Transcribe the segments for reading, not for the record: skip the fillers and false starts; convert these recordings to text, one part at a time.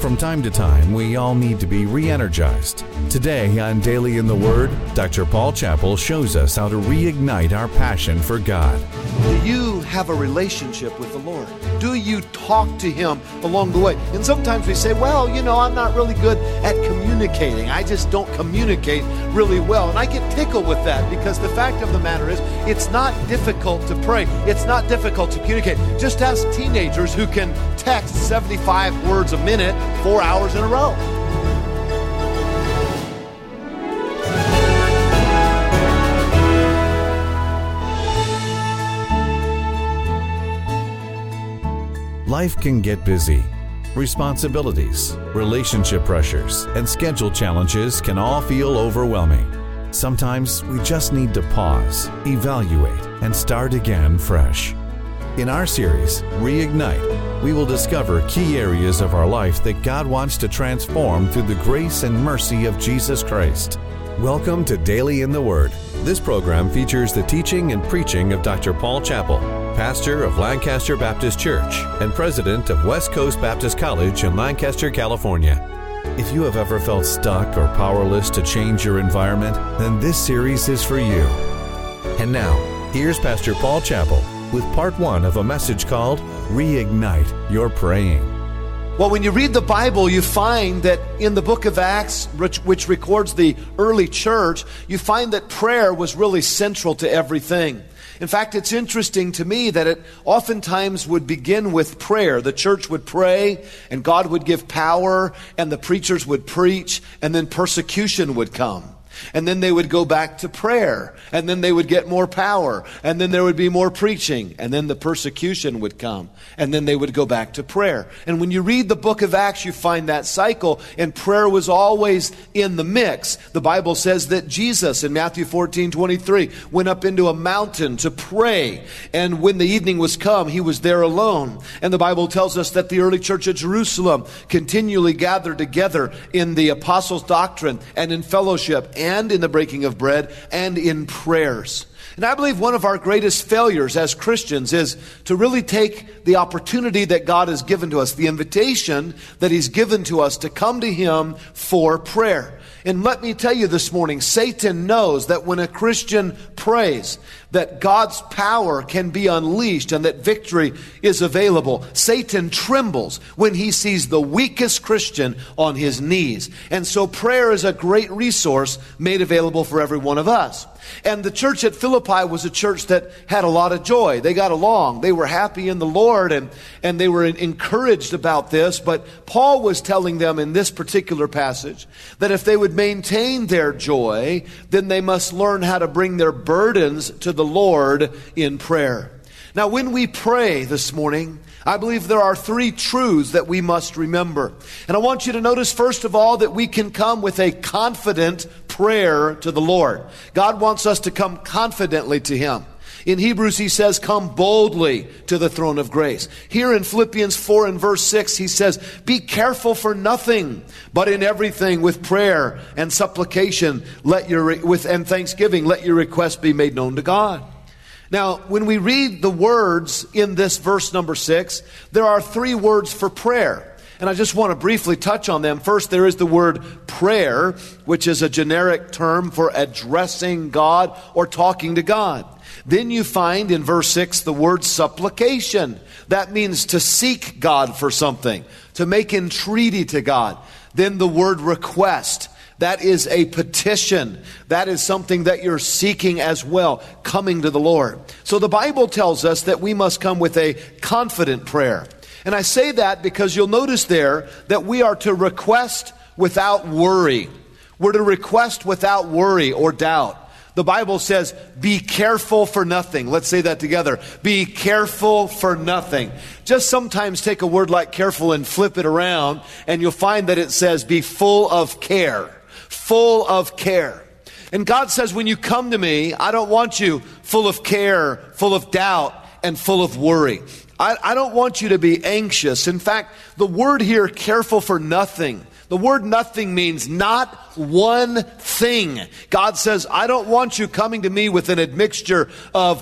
From time to time, we all need to be re-energized. Today on Daily in the Word, Dr. Paul Chappell shows us how to reignite our passion for God. Do you have a relationship with the Lord? Do you talk to Him along the way? And sometimes we say, well, I'm not really good at communicating. I just don't communicate really well. And I get tickled with that because the fact of the matter is, it's not difficult to pray. It's not difficult to communicate. Just ask teenagers who can text 75 words a minute, 4 hours in a row. Life can get busy. Responsibilities, relationship pressures, and schedule challenges can all feel overwhelming. Sometimes we just need to pause, evaluate, and start again fresh. In our series, Reignite, we will discover key areas of our life that God wants to transform through the grace and mercy of Jesus Christ. Welcome to Daily in the Word. This program features the teaching and preaching of Dr. Paul Chappell, pastor of Lancaster Baptist Church and president of West Coast Baptist College in Lancaster, California. If you have ever felt stuck or powerless to change your environment, then this series is for you. And now, here's Pastor Paul Chappell with part 1 of a message called Reignite Your Praying. Well, when you read the Bible, you find that in the book of Acts, which records the early church, you find that prayer was really central to everything. In fact, it's interesting to me that it oftentimes would begin with prayer. The church would pray, and God would give power, and the preachers would preach, and then persecution would come. And then they would go back to prayer, and then they would get more power, and then there would be more preaching, and then the persecution would come, and then they would go back to prayer. And when you read the book of Acts, you find that cycle, and prayer was always in the mix. The Bible says that Jesus, in Matthew 14:23, went up into a mountain to pray, and when the evening was come, he was there alone. And the Bible tells us that the early church at Jerusalem continually gathered together in the apostles' doctrine and in fellowship, and in the breaking of bread, and in prayers. And I believe one of our greatest failures as Christians is to really take the opportunity that God has given to us, the invitation that He's given to us to come to Him for prayer. And let me tell you this morning, Satan knows that when a Christian prays, that God's power can be unleashed and that victory is available. Satan trembles when he sees the weakest Christian on his knees. And so prayer is a great resource made available for every one of us. And the church at Philippi was a church that had a lot of joy. They got along. They were happy in the Lord, and they were encouraged about this. But Paul was telling them in this particular passage that if they would maintain their joy, then they must learn how to bring their burdens to the Lord in prayer. Now, when we pray this morning, I believe there are 3 truths that we must remember. And I want you to notice, first of all, that we can come with a confident prayer to the Lord. God wants us to come confidently to Him. In Hebrews, he says, come boldly to the throne of grace. Here in Philippians 4 and verse 6, he says, be careful for nothing, but in everything with prayer and supplication, and thanksgiving, let your requests be made known to God. Now, when we read the words in this verse number 6, there are 3 words for prayer. And I just want to briefly touch on them. First, there is the word prayer, which is a generic term for addressing God or talking to God. Then you find in verse 6 the word supplication. That means to seek God for something, to make entreaty to God. Then the word request. That is a petition. That is something that you're seeking as well, coming to the Lord. So the Bible tells us that we must come with a confident prayer. And I say that because you'll notice there that we are to request without worry. We're to request without worry or doubt. The Bible says, be careful for nothing. Let's say that together. Be careful for nothing. Just sometimes take a word like careful and flip it around, and you'll find that it says, be full of care. Full of care. And God says, when you come to me, I don't want you full of care, full of doubt, and full of worry. I don't want you to be anxious. In fact, the word here, careful for nothing, the word nothing means not one thing. God says, I don't want you coming to me with an admixture of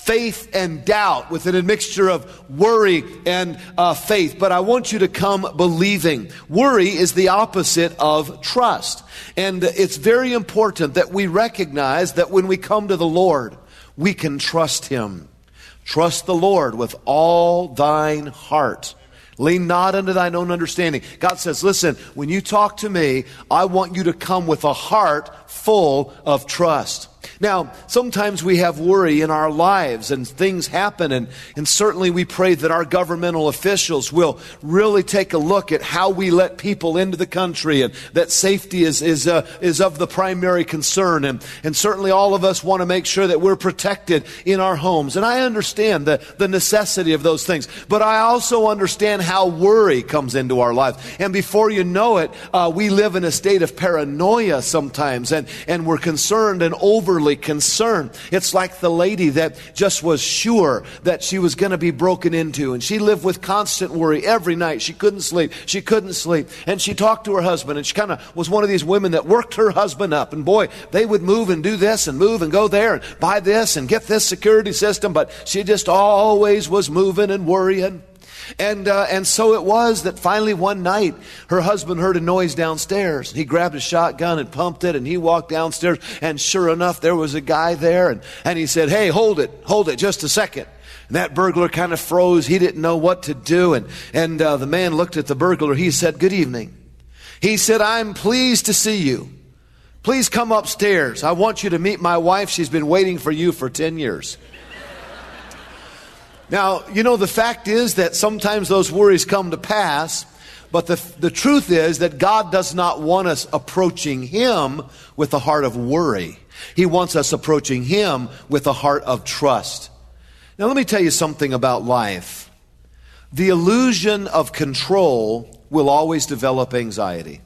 faith and doubt, with an admixture of worry and faith. But I want you to come believing. Worry is the opposite of trust. And it's very important that we recognize that when we come to the Lord, we can trust Him. Trust the Lord with all thine heart. Lean not unto thine own understanding. God says, listen, when you talk to me, I want you to come with a heart full of trust. Now, sometimes we have worry in our lives and things happen, and certainly we pray that our governmental officials will really take a look at how we let people into the country, and that safety is of the primary concern. And certainly all of us want to make sure that we're protected in our homes. And I understand the necessity of those things. But I also understand how worry comes into our lives. And before you know it, we live in a state of paranoia sometimes, and we're concerned and overly concerned. It's like the lady that just was sure that she was going to be broken into, and she lived with constant worry every night. She couldn't sleep. And she talked to her husband, and she kind of was one of these women that worked her husband up. And boy, they would move and do this and move and go there and buy this and get this security system, but she just always was moving and worrying. And so it was that finally one night her husband heard a noise downstairs. He grabbed a shotgun and pumped it, and he walked downstairs, and sure enough there was a guy there, and he said, "Hey, hold it just a second." And that burglar kind of froze. He didn't know what to do, and the man looked at the burglar. He said, "Good evening." He said, "I'm pleased to see you. Please come upstairs. I want you to meet my wife. She's been waiting for you for 10 years. Now, you know, the fact is that sometimes those worries come to pass, but the truth is that God does not want us approaching Him with a heart of worry. He wants us approaching Him with a heart of trust. Now, let me tell you something about life. The illusion of control will always develop anxiety.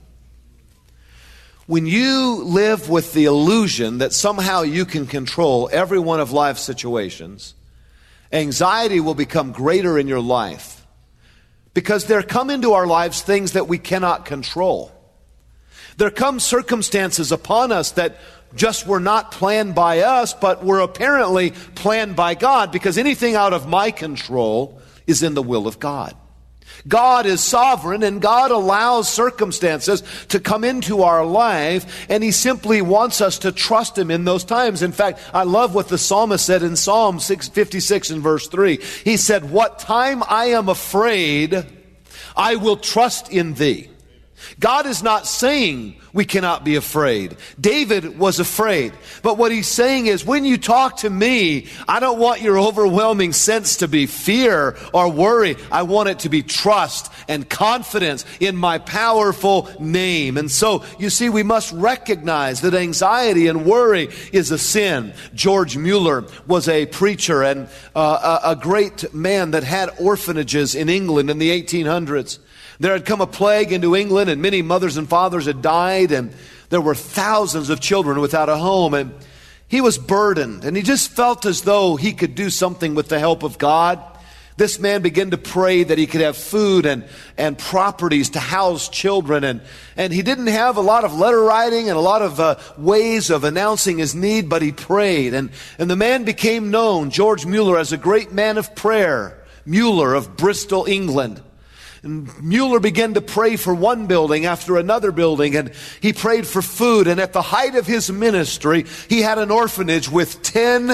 When you live with the illusion that somehow you can control every one of life's situations, anxiety will become greater in your life, because there come into our lives things that we cannot control. There come circumstances upon us that just were not planned by us, but were apparently planned by God, because anything out of my control is in the will of God. God is sovereign, and God allows circumstances to come into our life, and He simply wants us to trust Him in those times. In fact, I love what the psalmist said in Psalm 56 and verse 3. He said, "What time I am afraid, I will trust in Thee." God is not saying we cannot be afraid. David was afraid. But what he's saying is, when you talk to me, I don't want your overwhelming sense to be fear or worry. I want it to be trust and confidence in my powerful name. And so, you see, we must recognize that anxiety and worry is a sin. George Mueller was a preacher and a great man that had orphanages in England in the 1800s. There had come a plague into England, and many mothers and fathers had died, and there were thousands of children without a home. And he was burdened, and he just felt as though he could do something with the help of God. This man began to pray that he could have food and properties to house children. And he didn't have a lot of letter writing and a lot of ways of announcing his need, but he prayed. And the man became known, George Mueller, as a great man of prayer. Mueller of Bristol, England. And Mueller began to pray for one building after another building, and he prayed for food. And at the height of his ministry, he had an orphanage with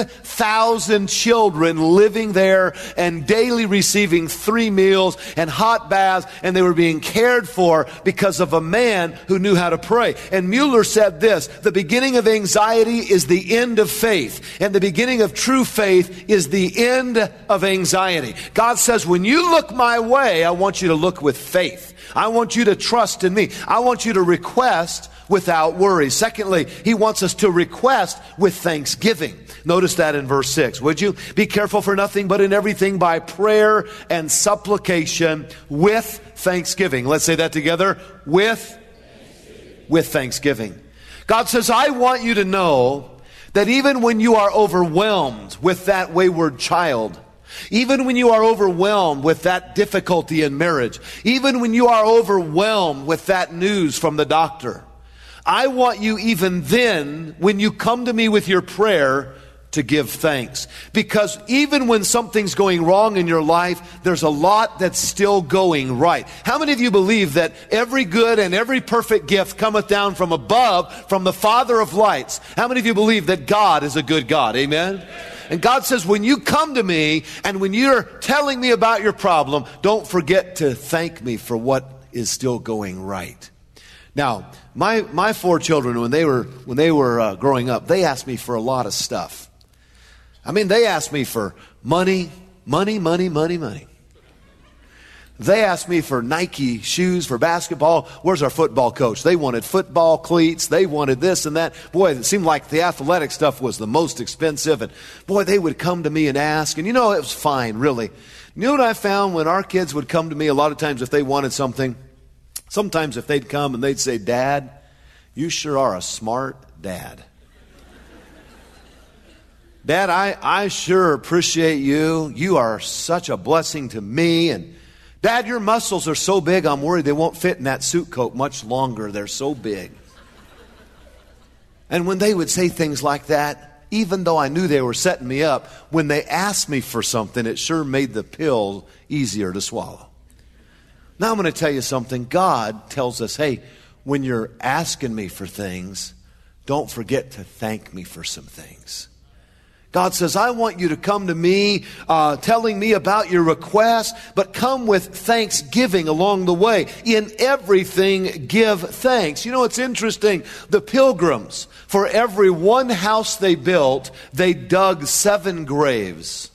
10,000 children living there and daily receiving 3 meals and hot baths, and they were being cared for because of a man who knew how to pray. And Mueller said this: the beginning of anxiety is the end of faith, and the beginning of true faith is the end of anxiety. God says, when you look my way, I want you to look with faith. I want you to trust in me. I want you to request without worry. Secondly, He wants us to request with thanksgiving. Notice that in verse 6. Would you? Be careful for nothing, but in everything by prayer and supplication with thanksgiving. Let's say that together. With thanksgiving. God says, I want you to know that even when you are overwhelmed with that wayward child, even when you are overwhelmed with that difficulty in marriage, even when you are overwhelmed with that news from the doctor, I want you even then, when you come to me with your prayer, to give thanks. Because even when something's going wrong in your life, there's a lot that's still going right. How many of you believe that every good and every perfect gift cometh down from above, from the Father of lights? How many of you believe that God is a good God? Amen? And God says, when you come to me and when you're telling me about your problem, don't forget to thank me for what is still going right. Now, my 4 children, when they were growing up, they asked me for a lot of stuff. I mean, they asked me for money. They asked me for Nike shoes for basketball. Where's our football coach? They wanted football cleats. They wanted this and that. Boy, it seemed like the athletic stuff was the most expensive. And boy, they would come to me and ask. And it was fine, really. You know what I found when our kids would come to me a lot of times if they wanted something? Sometimes if they'd come and they'd say, Dad, you sure are a smart dad. Dad, I sure appreciate you. You are such a blessing to me. And Dad, your muscles are so big, I'm worried they won't fit in that suit coat much longer. They're so big. And when they would say things like that, even though I knew they were setting me up, when they asked me for something, it sure made the pill easier to swallow. Now I'm going to tell you something. God tells us, hey, when you're asking me for things, don't forget to thank me for some things. God says, I want you to come to me telling me about your request, but come with thanksgiving along the way. In everything, give thanks. It's interesting. The Pilgrims, for every one house they built, they dug 7 graves.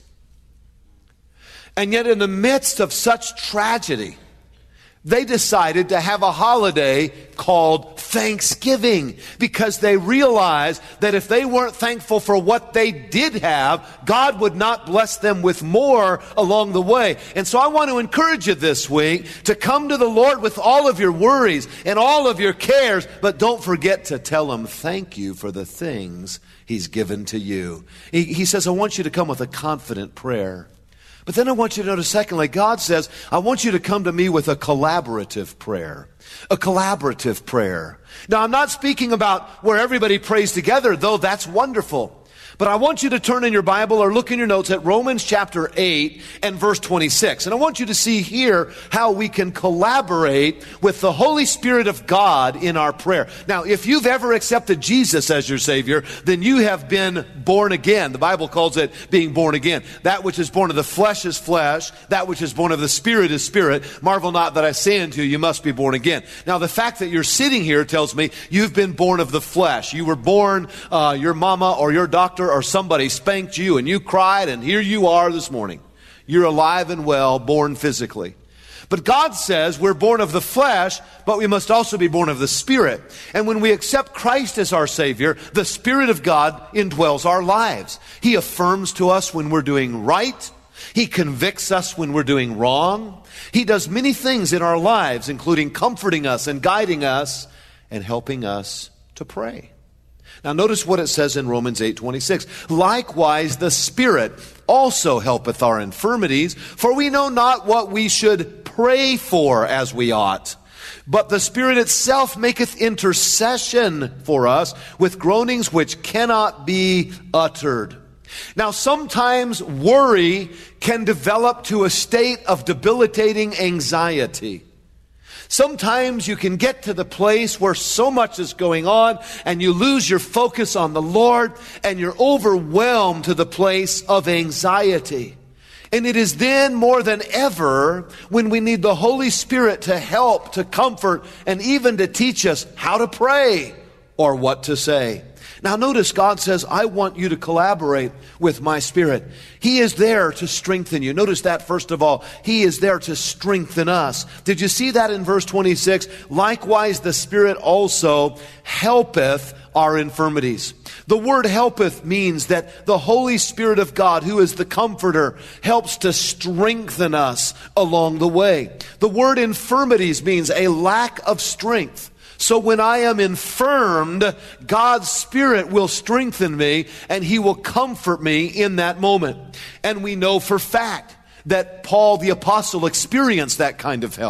And yet in the midst of such tragedy, they decided to have a holiday called Thanksgiving because they realized that if they weren't thankful for what they did have, God would not bless them with more along the way. And so I want to encourage you this week to come to the Lord with all of your worries and all of your cares, but don't forget to tell Him thank you for the things He's given to you. He says, I want you to come with a confident prayer. But then I want you to notice, secondly, God says, I want you to come to me with a collaborative prayer. A collaborative prayer. Now, I'm not speaking about where everybody prays together, though that's wonderful. But I want you to turn in your Bible or look in your notes at Romans chapter 8 and verse 26. And I want you to see here how we can collaborate with the Holy Spirit of God in our prayer. Now, if you've ever accepted Jesus as your Savior, then you have been born again. The Bible calls it being born again. That which is born of the flesh is flesh. That which is born of the Spirit is spirit. Marvel not that I say unto you, you must be born again. Now, the fact that you're sitting here tells me you've been born of the flesh. You were born, your mama or your doctor or somebody spanked you and you cried, and here you are this morning. You're alive and well, born physically. But God says we're born of the flesh, but we must also be born of the Spirit. And when we accept Christ as our Savior, the Spirit of God indwells our lives. He affirms to us when we're doing right. He convicts us when we're doing wrong. He does many things in our lives, including comforting us and guiding us and helping us to pray. Now notice what it says in Romans 8:26. Likewise, the Spirit also helpeth our infirmities, for we know not what we should pray for as we ought. But the Spirit itself maketh intercession for us with groanings which cannot be uttered. Now sometimes worry can develop to a state of debilitating anxiety. Sometimes you can get to the place where so much is going on and you lose your focus on the Lord and you're overwhelmed to the place of anxiety. And it is then more than ever when we need the Holy Spirit to help, to comfort, and even to teach us how to pray or what to say. Now notice God says, I want you to collaborate with my Spirit. He is there to strengthen you. Notice that first of all. He is there to strengthen us. Did you see that in verse 26? Likewise, the Spirit also helpeth our infirmities. The word helpeth means that the Holy Spirit of God, who is the Comforter, helps to strengthen us along the way. The word infirmities means a lack of strength. So when I am infirmed, God's Spirit will strengthen me and He will comfort me in that moment. And we know for fact that Paul the Apostle experienced that kind of help.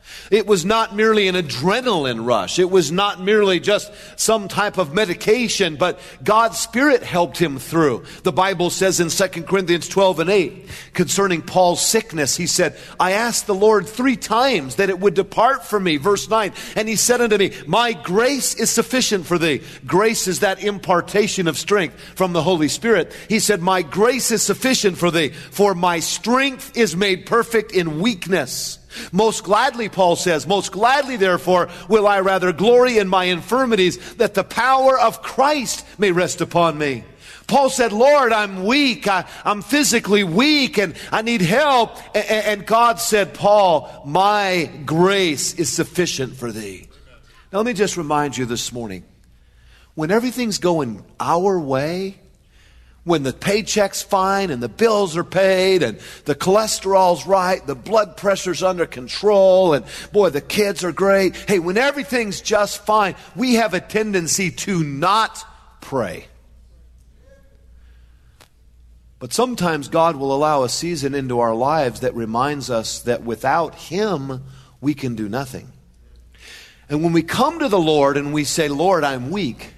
It was not merely an adrenaline rush. It was not merely just some type of medication, but God's Spirit helped him through. The Bible says in 2 Corinthians 12:8, concerning Paul's sickness, he said, I asked the Lord 3 times that it would depart from me. Verse 9, and he said unto me, my grace is sufficient for thee. Grace is that impartation of strength from the Holy Spirit. He said, my grace is sufficient for thee, for my strength is made perfect in weakness. Most gladly, Paul says, most gladly, therefore, will I rather glory in my infirmities, that the power of Christ may rest upon me. Paul said, Lord, I'm weak. I'm physically weak and I need help. And God said, Paul, my grace is sufficient for thee. Now, let me just remind you this morning, when everything's going our way, when the paycheck's fine and the bills are paid and the cholesterol's right, the blood pressure's under control, and boy, the kids are great. Hey, when everything's just fine, we have a tendency to not pray. But sometimes God will allow a season into our lives that reminds us that without Him, we can do nothing. And when we come to the Lord and we say, Lord, I'm weak,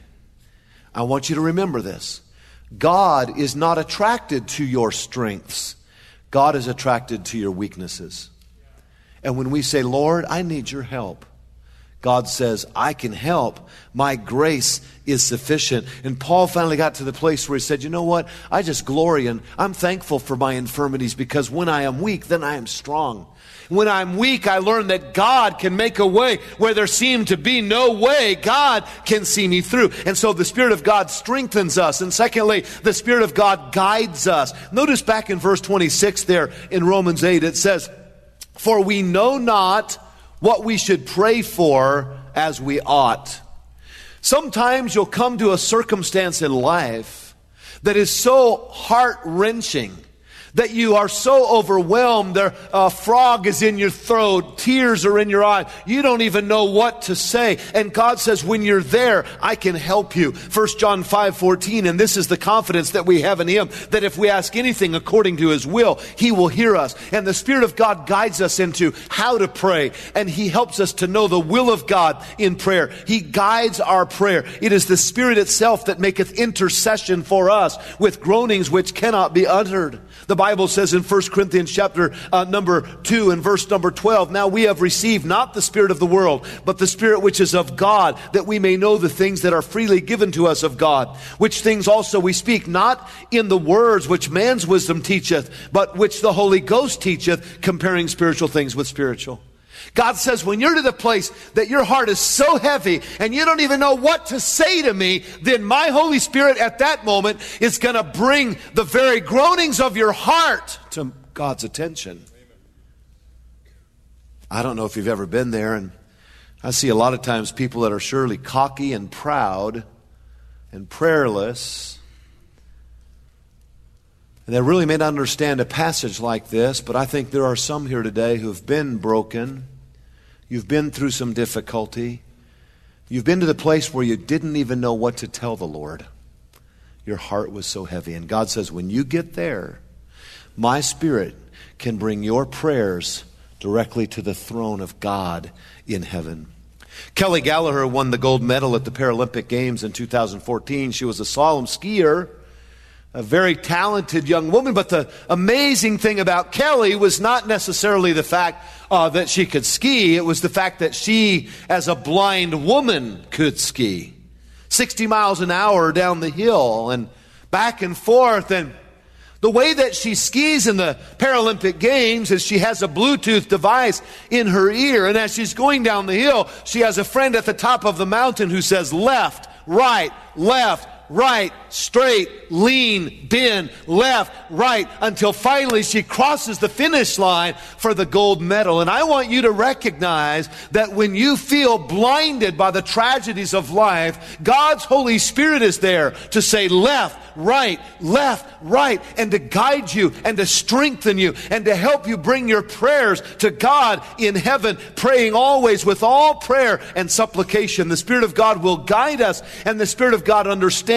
I want you to remember this. God is not attracted to your strengths. God is attracted to your weaknesses. And when we say, Lord, I need your help, God says, I can help. My grace is sufficient. And Paul finally got to the place where he said, you know what? I just glory and I'm thankful for my infirmities, because when I am weak, then I am strong. When I'm weak, I learn that God can make a way where there seemed to be no way. God can see me through. And so the Spirit of God strengthens us. And secondly, the Spirit of God guides us. Notice back in verse 26 there in Romans 8, it says, for we know not what we should pray for as we ought. Sometimes you'll come to a circumstance in life that is so heart-wrenching, that you are so overwhelmed, a frog is in your throat, tears are in your eye, you don't even know what to say. And God says, when you're there, I can help you. 1 John 5:14, and this is the confidence that we have in Him, that if we ask anything according to His will, He will hear us. And the Spirit of God guides us into how to pray, and He helps us to know the will of God in prayer. He guides our prayer. It is the Spirit itself that maketh intercession for us with groanings which cannot be uttered. The Bible says in 1 Corinthians chapter number 2 and verse number 12, now we have received not the spirit of the world, but the Spirit which is of God, that we may know the things that are freely given to us of God, which things also we speak, not in the words which man's wisdom teacheth, but which the Holy Ghost teacheth, comparing spiritual things with spiritual. God says, when you're to the place that your heart is so heavy and you don't even know what to say to me, then my Holy Spirit at that moment is going to bring the very groanings of your heart to God's attention. I don't know if you've ever been there, and I see a lot of times people that are surely cocky and proud and prayerless. And they really may not understand a passage like this, but I think there are some here today who've been broken. You've been through some difficulty. You've been to the place where you didn't even know what to tell the Lord. Your heart was so heavy. And God says, when you get there, my Spirit can bring your prayers directly to the throne of God in heaven. Kelly Gallagher won the gold medal at the Paralympic Games in 2014. She was a slalom skier, a very talented young woman, but the amazing thing about Kelly was not necessarily the fact that she could ski. It was the fact that she, as a blind woman, could ski 60 miles an hour down the hill and back and forth. And the way that she skis in the Paralympic Games is she has a Bluetooth device in her ear, and as she's going down the hill, she has a friend at the top of the mountain who says, left, right, straight, lean, bend, left, right, until finally she crosses the finish line for the gold medal. And I want you to recognize that when you feel blinded by the tragedies of life, God's Holy Spirit is there to say left, right, and to guide you and to strengthen you and to help you bring your prayers to God in heaven, praying always with all prayer and supplication. The Spirit of God will guide us, and the Spirit of God understands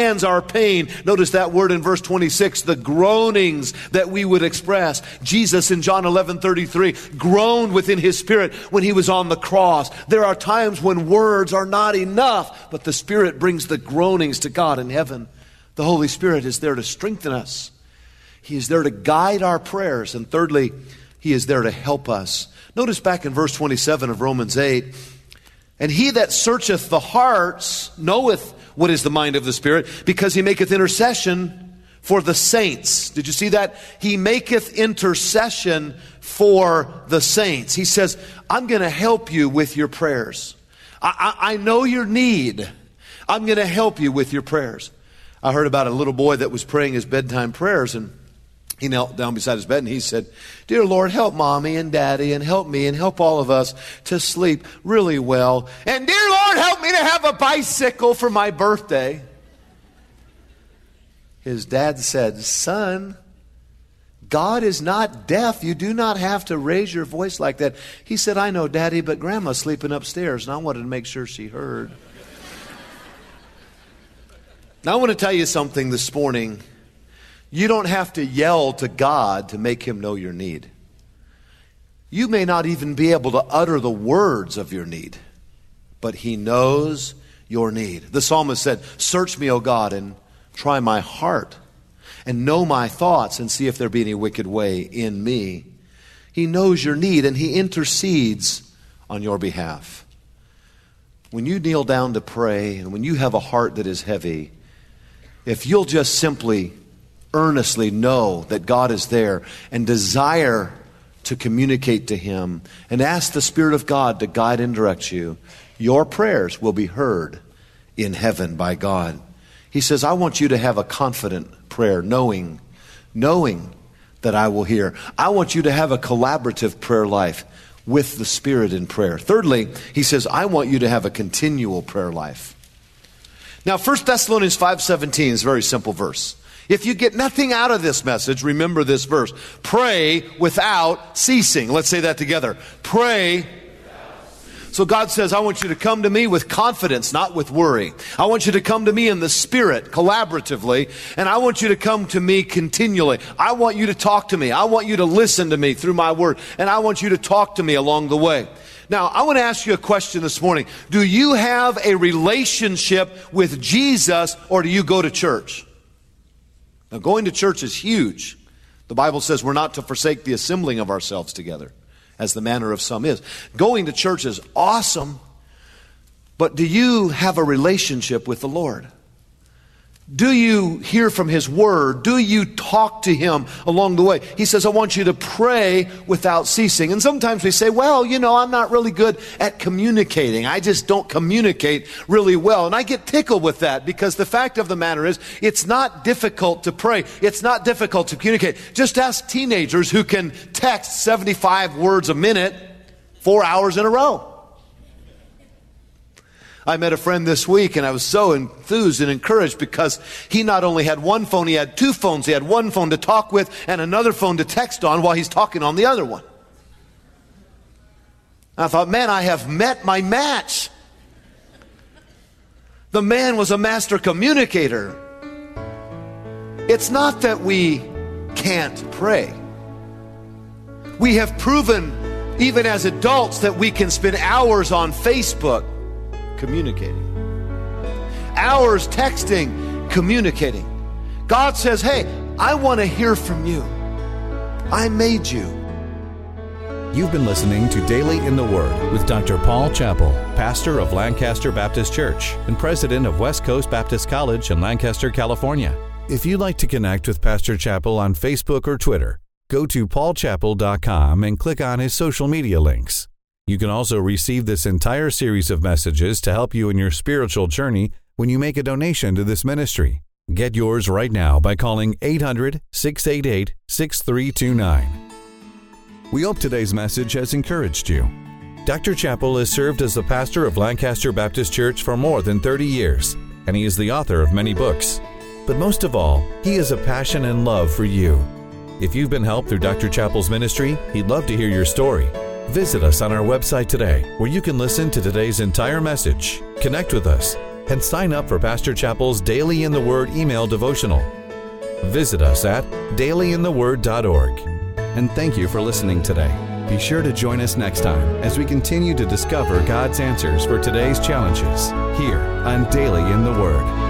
understands our pain. Notice that word in verse 26, the groanings that we would express. Jesus in John 11:33 groaned within his spirit when he was on the cross. There are times when words are not enough, but the Spirit brings the groanings to God in heaven. The Holy Spirit is there to strengthen us. He is there to guide our prayers. And thirdly, He is there to help us. Notice back in verse 27 of Romans 8, and He that searcheth the hearts knoweth what is the mind of the Spirit, because He maketh intercession for the saints. Did you see that? He maketh intercession for the saints. He says, I'm going to help you with your prayers. I know your need. I'm going to help you with your prayers. I heard about a little boy that was praying his bedtime prayers, and he knelt down beside his bed and he said, Dear Lord, help Mommy and Daddy and help me and help all of us to sleep really well. And dear Lord, help me to have a bicycle for my birthday. His dad said, Son, God is not deaf. You do not have to raise your voice like that. He said, I know, Daddy, but Grandma's sleeping upstairs and I wanted to make sure she heard. Now I want to tell you something this morning. You don't have to yell to God to make Him know your need. You may not even be able to utter the words of your need, but He knows your need. The psalmist said, Search me, O God, and try my heart, and know my thoughts, and see if there be any wicked way in me. He knows your need, and He intercedes on your behalf. When you kneel down to pray, and when you have a heart that is heavy, if you'll just simply earnestly know that God is there and desire to communicate to Him and ask the Spirit of God to guide and direct you, your prayers will be heard in heaven by God. He says, I want you to have a confident prayer, knowing that I will hear. I want you to have a collaborative prayer life with the Spirit in prayer. Thirdly, He says, I want you to have a continual prayer life. Now, 1 Thessalonians 5:17 is a very simple verse. If you get nothing out of this message, remember this verse. Pray without ceasing. Let's say that together. Pray. So God says, I want you to come to me with confidence, not with worry. I want you to come to me in the Spirit, collaboratively, and I want you to come to me continually. I want you to talk to me. I want you to listen to me through my word, and I want you to talk to me along the way. Now, I want to ask you a question this morning. Do you have a relationship with Jesus, or do you go to church? Now, going to church is huge. The Bible says we're not to forsake the assembling of ourselves together, as the manner of some is. Going to church is awesome, but do you have a relationship with the Lord? Do you hear from His Word? Do you talk to Him along the way? He says, I want you to pray without ceasing. And sometimes we say, well, I'm not really good at communicating. I just don't communicate really well. And I get tickled with that, because the fact of the matter is, it's not difficult to pray. It's not difficult to communicate. Just ask teenagers who can text 75 words a minute, 4 hours in a row. I met a friend this week, and I was so enthused and encouraged because he not only had one phone, he had two phones. He had one phone to talk with and another phone to text on while he's talking on the other one. I thought, man, I have met my match. The man was a master communicator. It's not that we can't pray. We have proven, even as adults, that we can spend hours on Facebook communicating. Hours texting, communicating. God says, hey, I want to hear from you. I made you. You've been listening to Daily in the Word with Dr. Paul Chappell, pastor of Lancaster Baptist Church and president of West Coast Baptist College in Lancaster, California. If you'd like to connect with Pastor Chappell on Facebook or Twitter, go to paulchappell.com and click on his social media links. You can also receive this entire series of messages to help you in your spiritual journey when you make a donation to this ministry. Get yours right now by calling 800-688-6329. We hope today's message has encouraged you. Dr. Chappell has served as the pastor of Lancaster Baptist Church for more than 30 years, and he is the author of many books. But most of all, he has a passion and love for you. If you've been helped through Dr. Chappell's ministry, he'd love to hear your story. Visit us on our website today, where you can listen to today's entire message, connect with us, and sign up for Pastor Chappell's Daily in the Word email devotional. Visit us at dailyintheword.org. And thank you for listening today. Be sure to join us next time as we continue to discover God's answers for today's challenges here on Daily in the Word.